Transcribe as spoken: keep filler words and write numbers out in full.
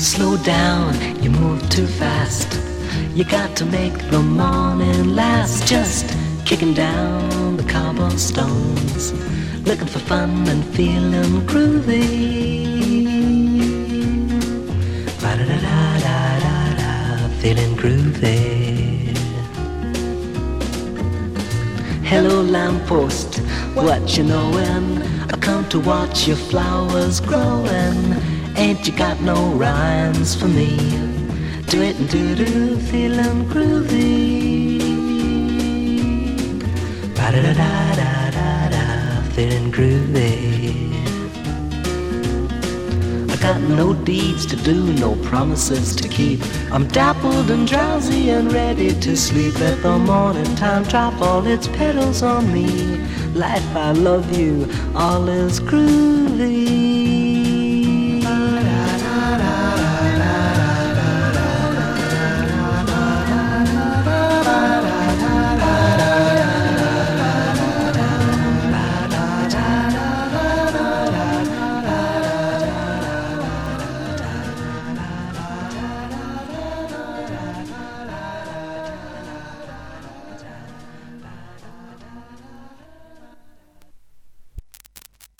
Slow down, you move too fast. You got to make the morning last. Just kicking down the cobblestones, looking for fun and feeling groovy. Ba-da-da-da-da-da, feeling groovy. Hello lamppost, what you knowin'? I come to watch your flowers growin'. Ain't you got no rhymes for me? Do it and do-do, feeling groovy. Ba-da-da-da-da-da, feeling groovy. I got no deeds to do, no promises to keep. I'm dappled and drowsy and ready to sleep. Let the morning time drop all its petals on me. Life, I love you, all is groovy.